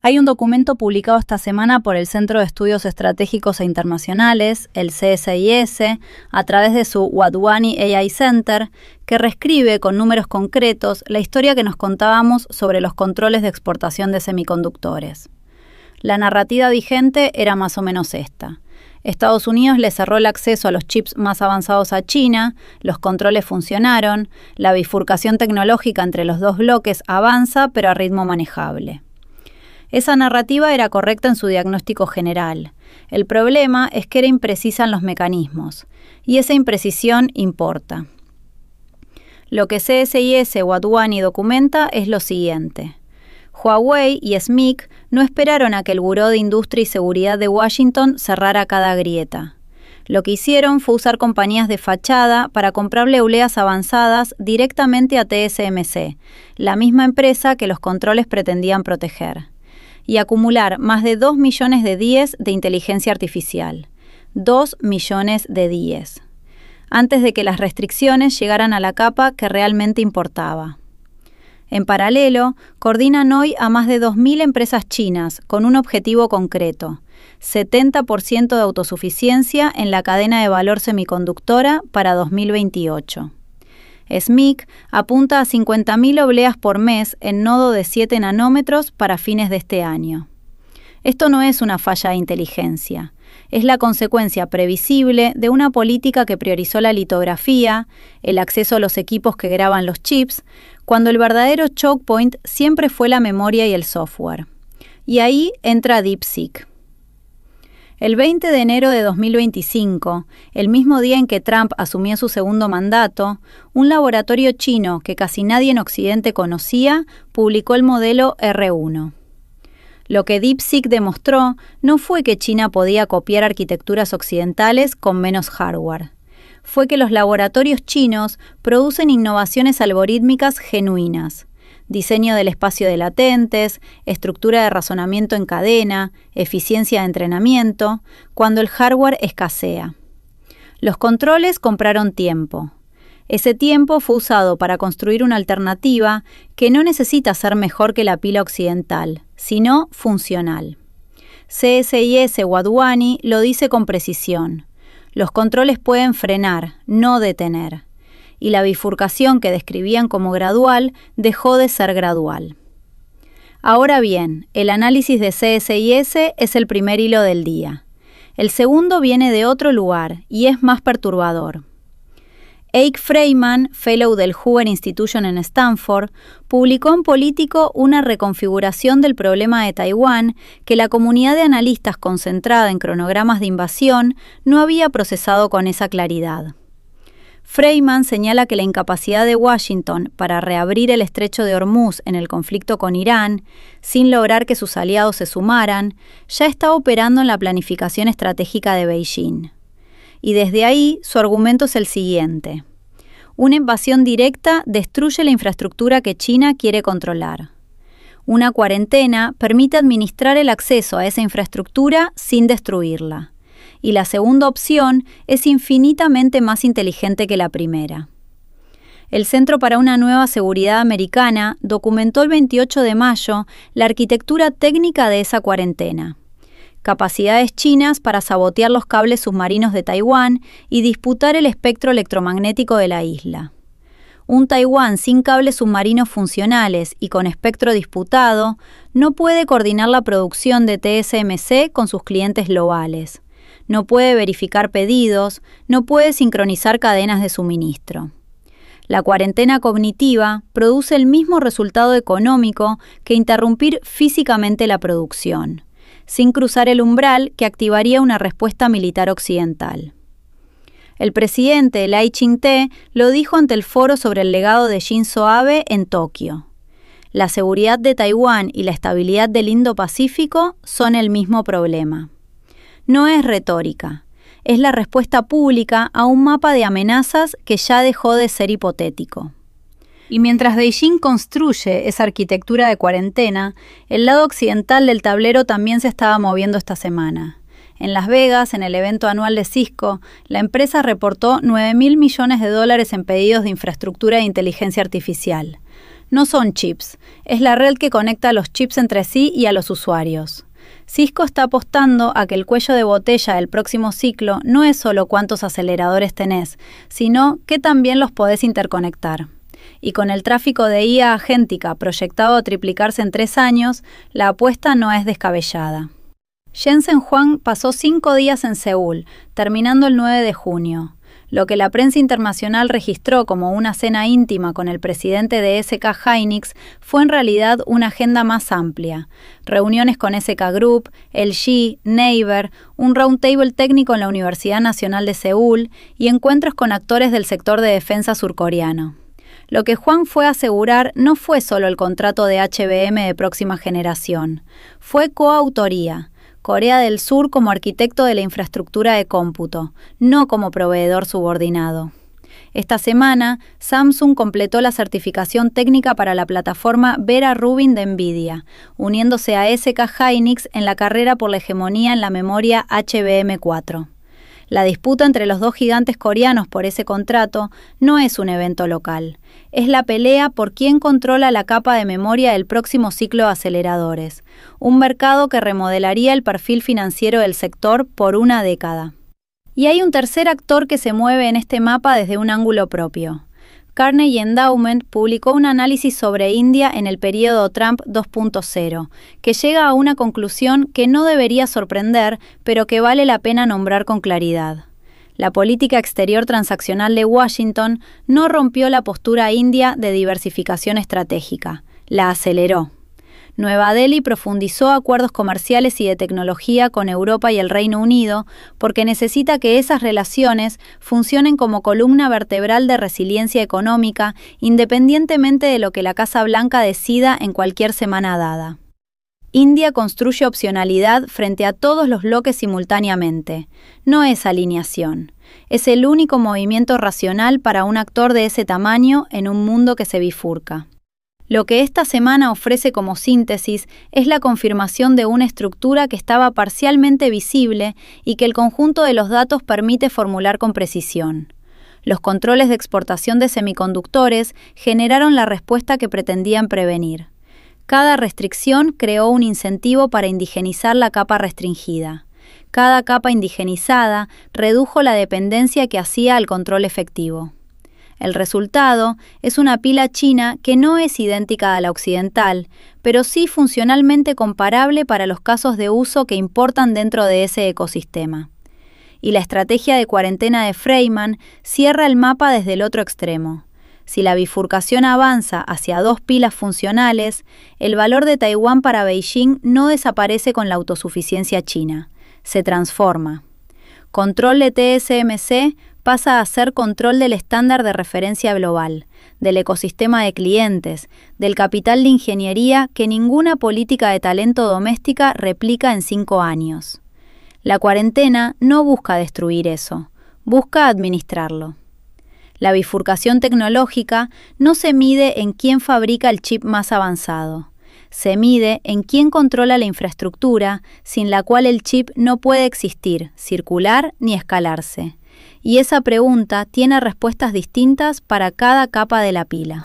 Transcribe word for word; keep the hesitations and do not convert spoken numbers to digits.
Hay un documento publicado esta semana por el Centro de Estudios Estratégicos e Internacionales, el C S I S, a través de su Wadhwani A I Center, que reescribe con números concretos la historia que nos contábamos sobre los controles de exportación de semiconductores. La narrativa vigente era más o menos esta. Estados Unidos le cerró el acceso a los chips más avanzados a China, los controles funcionaron, la bifurcación tecnológica entre los dos bloques avanza pero a ritmo manejable. Esa narrativa era correcta en su diagnóstico general. El problema es que era imprecisa en los mecanismos, y esa imprecisión importa. Lo que C S I S Wadhwani documenta es lo siguiente. Huawei y S M I C no esperaron a que el Buró de Industria y Seguridad de Washington cerrara cada grieta. Lo que hicieron fue usar compañías de fachada para comprarle euleas avanzadas directamente a T S M C, la misma empresa que los controles pretendían proteger, y acumular más de dos millones de días de inteligencia artificial. dos millones de días. Antes de que las restricciones llegaran a la capa que realmente importaba. En paralelo, coordinan hoy a más de dos mil empresas chinas con un objetivo concreto: setenta por ciento de autosuficiencia en la cadena de valor semiconductora para dos mil veintiocho. S M I C apunta a cincuenta mil obleas por mes en nodo de siete nanómetros para fines de este año. Esto no es una falla de inteligencia, es la consecuencia previsible de una política que priorizó la litografía, el acceso a los equipos que graban los chips, cuando el verdadero choke point siempre fue la memoria y el software. Y ahí entra DeepSeek. El veinte de enero de dos mil veinticinco, el mismo día en que Trump asumió su segundo mandato, un laboratorio chino que casi nadie en Occidente conocía publicó el modelo R uno. Lo que DeepSeek demostró no fue que China podía copiar arquitecturas occidentales con menos hardware. Fue que los laboratorios chinos producen innovaciones algorítmicas genuinas. Diseño del espacio de latentes, estructura de razonamiento en cadena, eficiencia de entrenamiento, cuando el hardware escasea. Los controles compraron tiempo. Ese tiempo fue usado para construir una alternativa que no necesita ser mejor que la pila occidental, sino funcional. C S I S Wadhwani lo dice con precisión. Los controles pueden frenar, no detener. Y la bifurcación que describían como gradual dejó de ser gradual. Ahora bien, el análisis de C S I S es el primer hilo del día. El segundo viene de otro lugar y es más perturbador. Eike Freiman, fellow del Hoover Institution en Stanford, publicó en Político una reconfiguración del problema de Taiwán que la comunidad de analistas concentrada en cronogramas de invasión no había procesado con esa claridad. Freiman señala que la incapacidad de Washington para reabrir el estrecho de Hormuz en el conflicto con Irán, sin lograr que sus aliados se sumaran, ya está operando en la planificación estratégica de Beijing. Y desde ahí su argumento es el siguiente. Una invasión directa destruye la infraestructura que China quiere controlar. Una cuarentena permite administrar el acceso a esa infraestructura sin destruirla. Y la segunda opción es infinitamente más inteligente que la primera. El Centro para una Nueva Seguridad Americana documentó el veintiocho de mayo la arquitectura técnica de esa cuarentena. Capacidades chinas para sabotear los cables submarinos de Taiwán y disputar el espectro electromagnético de la isla. Un Taiwán sin cables submarinos funcionales y con espectro disputado no puede coordinar la producción de T S M C con sus clientes globales. No puede verificar pedidos, no puede sincronizar cadenas de suministro. La cuarentena cognitiva produce el mismo resultado económico que interrumpir físicamente la producción, sin cruzar el umbral que activaría una respuesta militar occidental. El presidente Lai Ching-te lo dijo ante el foro sobre el legado de Shinzo Abe en Tokio. La seguridad de Taiwán y la estabilidad del Indo-Pacífico son el mismo problema. No es retórica, es la respuesta pública a un mapa de amenazas que ya dejó de ser hipotético. Y mientras Beijing construye esa arquitectura de cuarentena, el lado occidental del tablero también se estaba moviendo esta semana. En Las Vegas, en el evento anual de Cisco, la empresa reportó nueve mil millones de dólares en pedidos de infraestructura de inteligencia artificial. No son chips, es la red que conecta los chips entre sí y a los usuarios. Cisco está apostando a que el cuello de botella del próximo ciclo no es solo cuántos aceleradores tenés, sino que también los podés interconectar. Y con el tráfico de I A agéntica proyectado a triplicarse en tres años, la apuesta no es descabellada. Jensen Huang pasó cinco días en Seúl, terminando el nueve de junio. Lo que la prensa internacional registró como una cena íntima con el presidente de S K Hynix fue en realidad una agenda más amplia. Reuniones con S K Group, L G, Naver, un roundtable técnico en la Universidad Nacional de Seúl y encuentros con actores del sector de defensa surcoreano. Lo que Huang fue a asegurar no fue solo el contrato de H B M de próxima generación, fue coautoría. Corea del Sur como arquitecto de la infraestructura de cómputo, no como proveedor subordinado. Esta semana, Samsung completó la certificación técnica para la plataforma Vera Rubin de NVIDIA, uniéndose a S K Hynix en la carrera por la hegemonía en la memoria H B M cuatro. La disputa entre los dos gigantes coreanos por ese contrato no es un evento local. Es la pelea por quién controla la capa de memoria del próximo ciclo de aceleradores, un mercado que remodelaría el perfil financiero del sector por una década. Y hay un tercer actor que se mueve en este mapa desde un ángulo propio. Carnegie Endowment publicó un análisis sobre India en el período Trump dos punto cero, que llega a una conclusión que no debería sorprender, pero que vale la pena nombrar con claridad. La política exterior transaccional de Washington no rompió la postura india de diversificación estratégica, la aceleró. Nueva Delhi profundizó acuerdos comerciales y de tecnología con Europa y el Reino Unido porque necesita que esas relaciones funcionen como columna vertebral de resiliencia económica, independientemente de lo que la Casa Blanca decida en cualquier semana dada. India construye opcionalidad frente a todos los bloques simultáneamente. No es alineación. Es el único movimiento racional para un actor de ese tamaño en un mundo que se bifurca. Lo que esta semana ofrece como síntesis es la confirmación de una estructura que estaba parcialmente visible y que el conjunto de los datos permite formular con precisión. Los controles de exportación de semiconductores generaron la respuesta que pretendían prevenir. Cada restricción creó un incentivo para indigenizar la capa restringida. Cada capa indigenizada redujo la dependencia que hacía al control efectivo. El resultado es una pila china que no es idéntica a la occidental, pero sí funcionalmente comparable para los casos de uso que importan dentro de ese ecosistema. Y la estrategia de cuarentena de Feynman cierra el mapa desde el otro extremo. Si la bifurcación avanza hacia dos pilas funcionales, el valor de Taiwán para Beijing no desaparece con la autosuficiencia china, se transforma. Control de T S M C pasa a ser control del estándar de referencia global, del ecosistema de clientes, del capital de ingeniería que ninguna política de talento doméstica replica en cinco años. La cuarentena no busca destruir eso, busca administrarlo. La bifurcación tecnológica no se mide en quién fabrica el chip más avanzado. Se mide en quién controla la infraestructura, sin la cual el chip no puede existir, circular ni escalarse. Y esa pregunta tiene respuestas distintas para cada capa de la pila.